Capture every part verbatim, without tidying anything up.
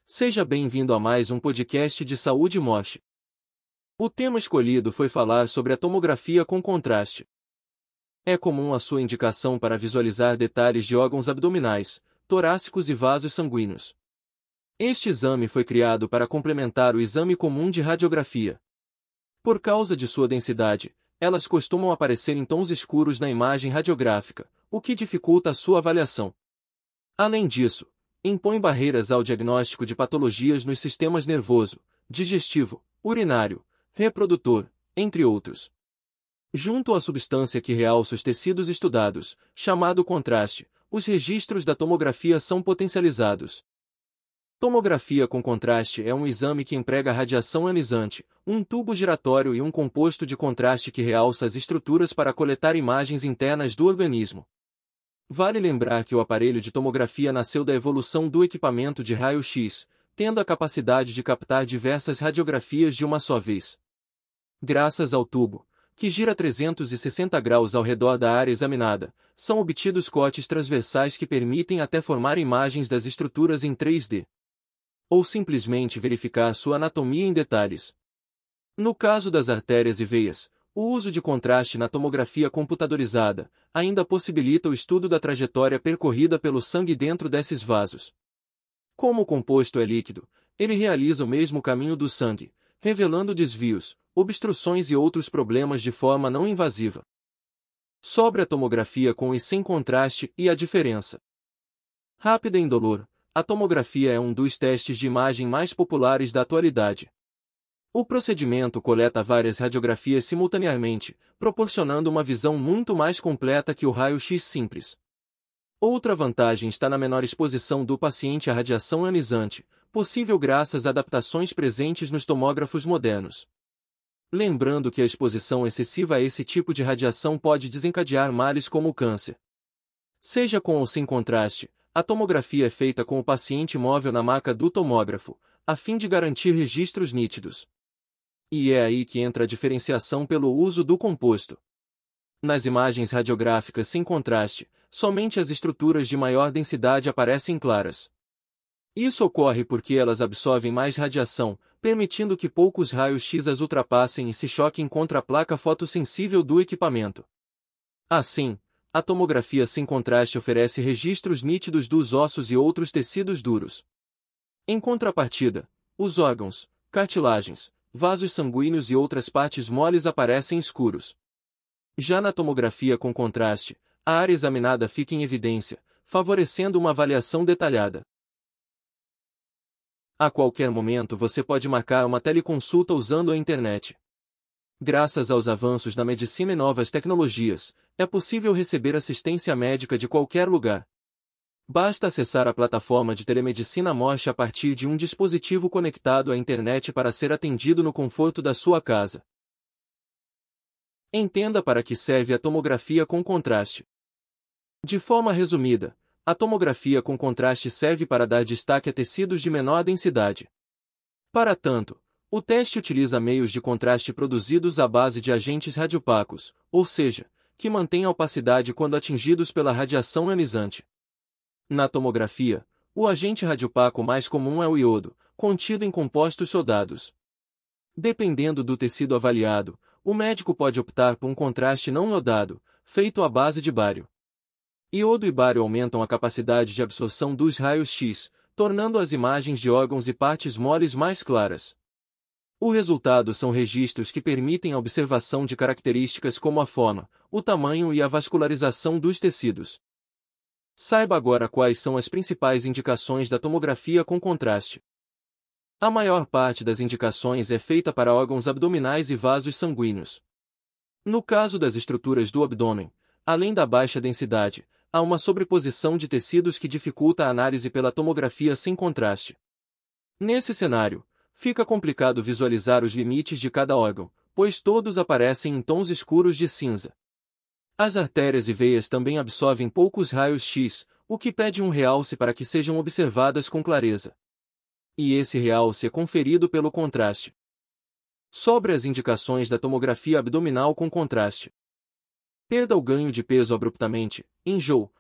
Seja bem-vindo a mais um podcast de saúde e morte. O tema escolhido foi falar sobre a tomografia com contraste. É comum a sua indicação para visualizar detalhes de órgãos abdominais, torácicos e vasos sanguíneos. Este exame foi criado para complementar o exame comum de radiografia. Por causa de sua densidade, elas costumam aparecer em tons escuros na imagem radiográfica, o que dificulta a sua avaliação. Além disso, impõe barreiras ao diagnóstico de patologias nos sistemas nervoso, digestivo, urinário, reprodutor, entre outros. Junto à substância que realça os tecidos estudados, chamado contraste, os registros da tomografia são potencializados. Tomografia com contraste é um exame que emprega radiação ionizante, um tubo giratório e um composto de contraste que realça as estruturas para coletar imagens internas do organismo. Vale lembrar que o aparelho de tomografia nasceu da evolução do equipamento de raio-x, tendo a capacidade de captar diversas radiografias de uma só vez. Graças ao tubo, que gira trezentos e sessenta graus ao redor da área examinada, são obtidos cortes transversais que permitem até formar imagens das estruturas em três D. Ou simplesmente verificar sua anatomia em detalhes. No caso das artérias e veias, o uso de contraste na tomografia computadorizada ainda possibilita o estudo da trajetória percorrida pelo sangue dentro desses vasos. Como o composto é líquido, ele realiza o mesmo caminho do sangue, revelando desvios, obstruções e outros problemas de forma não invasiva. Sobre a tomografia com e sem contraste e a diferença. Rápida e indolor, a tomografia é um dos testes de imagem mais populares da atualidade. O procedimento coleta várias radiografias simultaneamente, proporcionando uma visão muito mais completa que o raio-x simples. Outra vantagem está na menor exposição do paciente à radiação ionizante, possível graças a adaptações presentes nos tomógrafos modernos. Lembrando que a exposição excessiva a esse tipo de radiação pode desencadear males como o câncer. Seja com ou sem contraste, a tomografia é feita com o paciente móvel na maca do tomógrafo, a fim de garantir registros nítidos. E é aí que entra a diferenciação pelo uso do composto. Nas imagens radiográficas sem contraste, somente as estruturas de maior densidade aparecem claras. Isso ocorre porque elas absorvem mais radiação, permitindo que poucos raios-x as ultrapassem e se choquem contra a placa fotossensível do equipamento. Assim, a tomografia sem contraste oferece registros nítidos dos ossos e outros tecidos duros. Em contrapartida, os órgãos, cartilagens, vasos sanguíneos e outras partes moles aparecem escuros. Já na tomografia com contraste, a área examinada fica em evidência, favorecendo uma avaliação detalhada. A qualquer momento você pode marcar uma teleconsulta usando a internet. Graças aos avanços na medicina e novas tecnologias, é possível receber assistência médica de qualquer lugar. Basta acessar a plataforma de telemedicina Morte a partir de um dispositivo conectado à internet para ser atendido no conforto da sua casa. Entenda para que serve a tomografia com contraste. De forma resumida, a tomografia com contraste serve para dar destaque a tecidos de menor densidade. Para tanto, o teste utiliza meios de contraste produzidos à base de agentes radiopacos, ou seja, que mantêm a opacidade quando atingidos pela radiação ionizante. Na tomografia, o agente radiopaco mais comum é o iodo, contido em compostos sodados. Dependendo do tecido avaliado, o médico pode optar por um contraste não iodado, feito à base de bário. Iodo e bário aumentam a capacidade de absorção dos raios-x, tornando as imagens de órgãos e partes moles mais claras. O resultado são registros que permitem a observação de características como a forma, o tamanho e a vascularização dos tecidos. Saiba agora quais são as principais indicações da tomografia com contraste. A maior parte das indicações é feita para órgãos abdominais e vasos sanguíneos. No caso das estruturas do abdômen, além da baixa densidade, há uma sobreposição de tecidos que dificulta a análise pela tomografia sem contraste. Nesse cenário, fica complicado visualizar os limites de cada órgão, pois todos aparecem em tons escuros de cinza. As artérias e veias também absorvem poucos raios-x, o que pede um realce para que sejam observadas com clareza. E esse realce é conferido pelo contraste. Sobre as indicações da tomografia abdominal com contraste. Perda ou ganho de peso abruptamente, enjoo,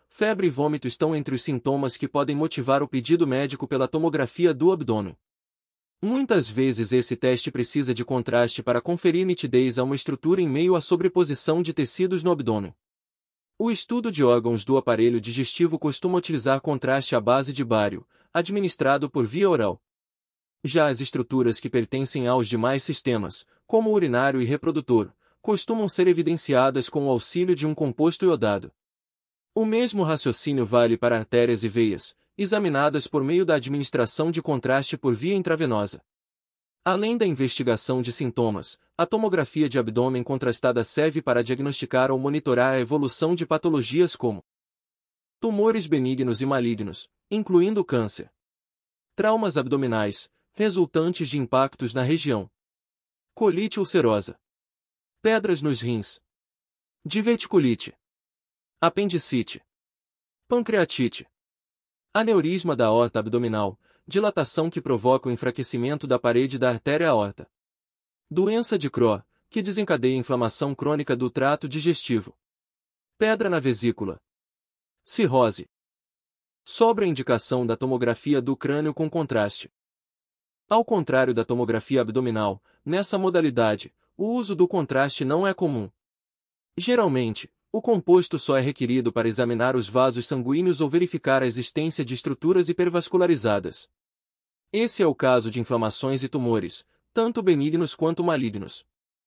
febre e vômito estão entre os sintomas que podem motivar o pedido médico pela tomografia do abdômen. Muitas vezes esse teste precisa de contraste para conferir nitidez a uma estrutura em meio à sobreposição de tecidos no abdômen. O estudo de órgãos do aparelho digestivo costuma utilizar contraste à base de bário, administrado por via oral. Já as estruturas que pertencem aos demais sistemas, como o urinário e reprodutor, costumam ser evidenciadas com o auxílio de um composto iodado. O mesmo raciocínio vale para artérias e veias, examinadas por meio da administração de contraste por via intravenosa. Além da investigação de sintomas, a tomografia de abdômen contrastada serve para diagnosticar ou monitorar a evolução de patologias como tumores benignos e malignos, incluindo câncer, traumas abdominais, resultantes de impactos na região, colite ulcerosa, pedras nos rins, diverticulite, apendicite, pancreatite, aneurisma da aorta abdominal, dilatação que provoca o enfraquecimento da parede da artéria aorta, doença de Crohn, que desencadeia inflamação crônica do trato digestivo, pedra na vesícula, cirrose. Sobre a indicação da tomografia do crânio com contraste. Ao contrário da tomografia abdominal, nessa modalidade, o uso do contraste não é comum. Geralmente, o composto só é requerido para examinar os vasos sanguíneos ou verificar a existência de estruturas hipervascularizadas. Esse é o caso de inflamações e tumores, tanto benignos quanto malignos.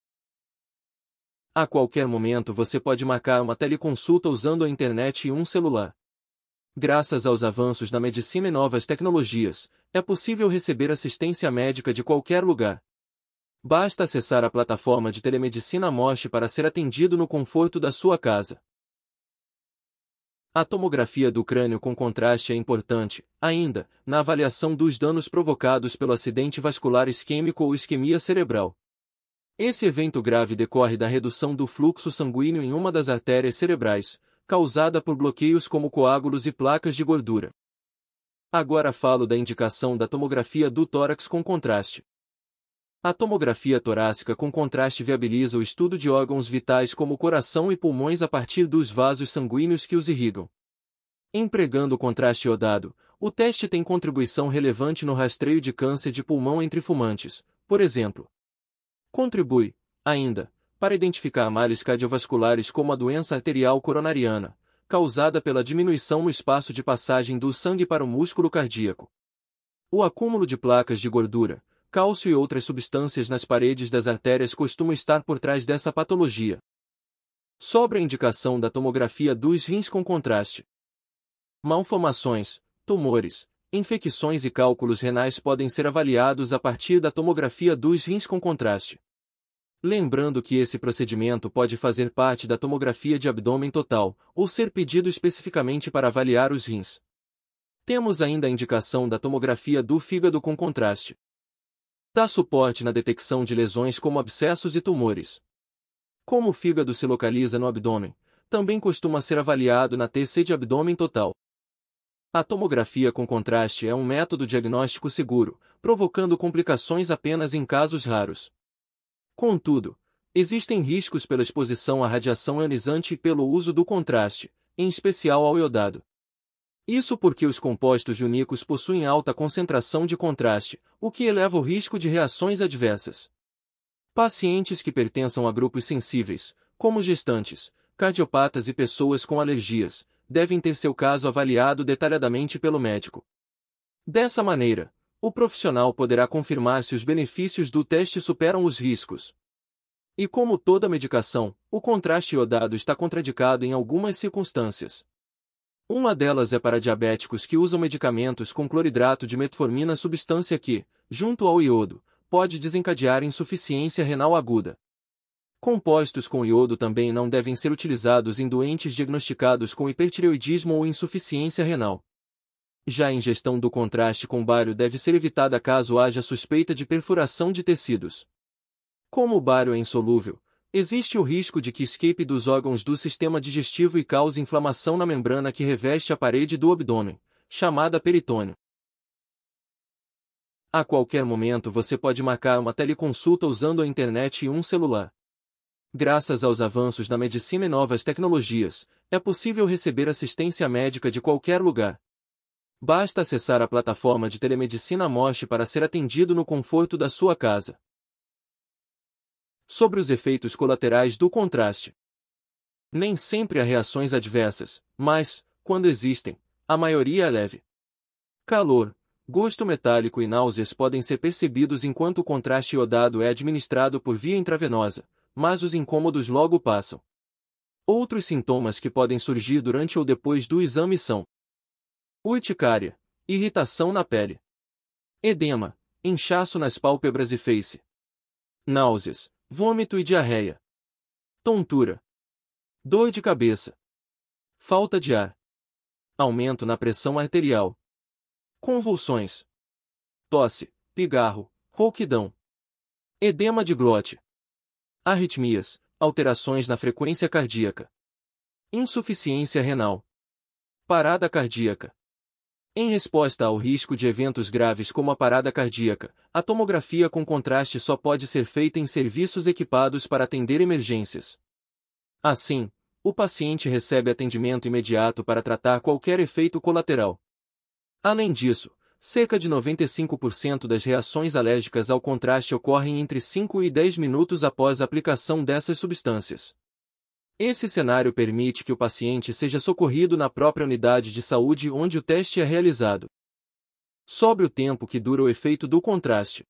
A qualquer momento você pode marcar uma teleconsulta usando a internet e um celular. Graças aos avanços na medicina e novas tecnologias, é possível receber assistência médica de qualquer lugar. Basta acessar a plataforma de telemedicina Mosh para ser atendido no conforto da sua casa. A tomografia do crânio com contraste é importante, ainda, na avaliação dos danos provocados pelo acidente vascular isquêmico ou isquemia cerebral. Esse evento grave decorre da redução do fluxo sanguíneo em uma das artérias cerebrais, causada por bloqueios como coágulos e placas de gordura. Agora falo da indicação da tomografia do tórax com contraste. A tomografia torácica com contraste viabiliza o estudo de órgãos vitais como o coração e pulmões a partir dos vasos sanguíneos que os irrigam. Empregando o contraste iodado, o teste tem contribuição relevante no rastreio de câncer de pulmão entre fumantes, por exemplo. Contribui, ainda, para identificar males cardiovasculares como a doença arterial coronariana, causada pela diminuição no espaço de passagem do sangue para o músculo cardíaco. O acúmulo de placas de gordura, cálcio e outras substâncias nas paredes das artérias costuma estar por trás dessa patologia. Sobre a indicação da tomografia dos rins com contraste. Malformações, tumores, infecções e cálculos renais podem ser avaliados a partir da tomografia dos rins com contraste. Lembrando que esse procedimento pode fazer parte da tomografia de abdômen total, ou ser pedido especificamente para avaliar os rins. Temos ainda a indicação da tomografia do fígado com contraste. Dá suporte na detecção de lesões como abscessos e tumores. Como o fígado se localiza no abdômen, também costuma ser avaliado na T C de abdômen total. A tomografia com contraste é um método diagnóstico seguro, provocando complicações apenas em casos raros. Contudo, existem riscos pela exposição à radiação ionizante e pelo uso do contraste, em especial ao iodado. Isso porque os compostos junílicos possuem alta concentração de contraste, o que eleva o risco de reações adversas. Pacientes que pertençam a grupos sensíveis, como gestantes, cardiopatas e pessoas com alergias, devem ter seu caso avaliado detalhadamente pelo médico. Dessa maneira, o profissional poderá confirmar se os benefícios do teste superam os riscos. E como toda medicação, o contraste iodado está contraindicado em algumas circunstâncias. Uma delas é para diabéticos que usam medicamentos com cloridrato de metformina, substância que, junto ao iodo, pode desencadear insuficiência renal aguda. Compostos com iodo também não devem ser utilizados em doentes diagnosticados com hipertireoidismo ou insuficiência renal. Já a ingestão do contraste com bário deve ser evitada caso haja suspeita de perfuração de tecidos. Como o bário é insolúvel, existe o risco de que escape dos órgãos do sistema digestivo e cause inflamação na membrana que reveste a parede do abdômen, chamada peritônio. A qualquer momento você pode marcar uma teleconsulta usando a internet e um celular. Graças aos avanços na medicina e novas tecnologias, é possível receber assistência médica de qualquer lugar. Basta acessar a plataforma de telemedicina Mosh para ser atendido no conforto da sua casa. Sobre os efeitos colaterais do contraste. Nem sempre há reações adversas, mas, quando existem, a maioria é leve. Calor, gosto metálico e náuseas podem ser percebidos enquanto o contraste iodado é administrado por via intravenosa, mas os incômodos logo passam. Outros sintomas que podem surgir durante ou depois do exame são urticária, irritação na pele, edema, inchaço nas pálpebras e face, náuseas, vômito e diarreia, tontura, dor de cabeça, falta de ar, aumento na pressão arterial, convulsões, tosse, pigarro, rouquidão, edema de glote, arritmias, alterações na frequência cardíaca, insuficiência renal, parada cardíaca. Em resposta ao risco de eventos graves como a parada cardíaca, a tomografia com contraste só pode ser feita em serviços equipados para atender emergências. Assim, o paciente recebe atendimento imediato para tratar qualquer efeito colateral. Além disso, cerca de noventa e cinco por cento das reações alérgicas ao contraste ocorrem entre cinco e dez minutos após a aplicação dessas substâncias. Esse cenário permite que o paciente seja socorrido na própria unidade de saúde onde o teste é realizado. Sobre o tempo que dura o efeito do contraste.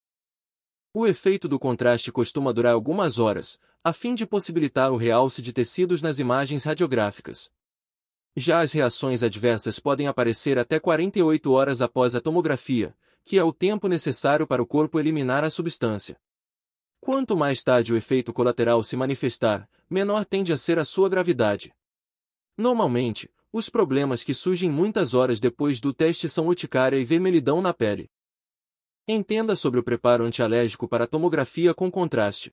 O efeito do contraste costuma durar algumas horas, a fim de possibilitar o realce de tecidos nas imagens radiográficas. Já as reações adversas podem aparecer até quarenta e oito horas após a tomografia, que é o tempo necessário para o corpo eliminar a substância. Quanto mais tarde o efeito colateral se manifestar, menor tende a ser a sua gravidade. Normalmente, os problemas que surgem muitas horas depois do teste são urticária e vermelhidão na pele. Entenda sobre o preparo antialérgico para tomografia com contraste.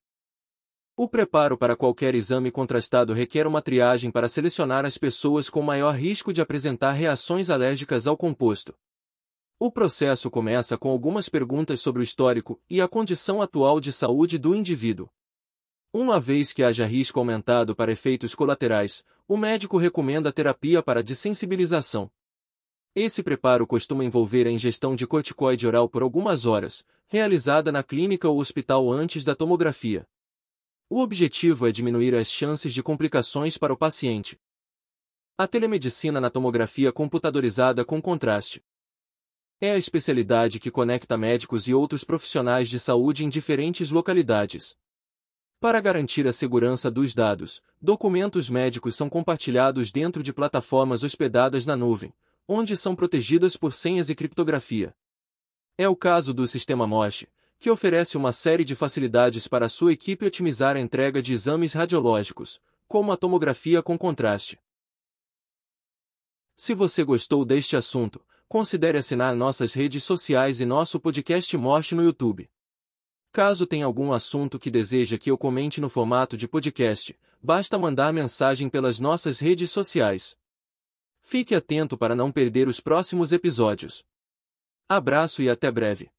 O preparo para qualquer exame contrastado requer uma triagem para selecionar as pessoas com maior risco de apresentar reações alérgicas ao composto. O processo começa com algumas perguntas sobre o histórico e a condição atual de saúde do indivíduo. Uma vez que haja risco aumentado para efeitos colaterais, o médico recomenda terapia para dessensibilização. Esse preparo costuma envolver a ingestão de corticoide oral por algumas horas, realizada na clínica ou hospital antes da tomografia. O objetivo é diminuir as chances de complicações para o paciente. A telemedicina na tomografia computadorizada com contraste. É a especialidade que conecta médicos e outros profissionais de saúde em diferentes localidades. Para garantir a segurança dos dados, documentos médicos são compartilhados dentro de plataformas hospedadas na nuvem, onde são protegidas por senhas e criptografia. É o caso do sistema Mosh, que oferece uma série de facilidades para a sua equipe otimizar a entrega de exames radiológicos, como a tomografia com contraste. Se você gostou deste assunto, considere assinar nossas redes sociais e nosso podcast Mosh no YouTube. Caso tenha algum assunto que deseja que eu comente no formato de podcast, basta mandar mensagem pelas nossas redes sociais. Fique atento para não perder os próximos episódios. Abraço e até breve.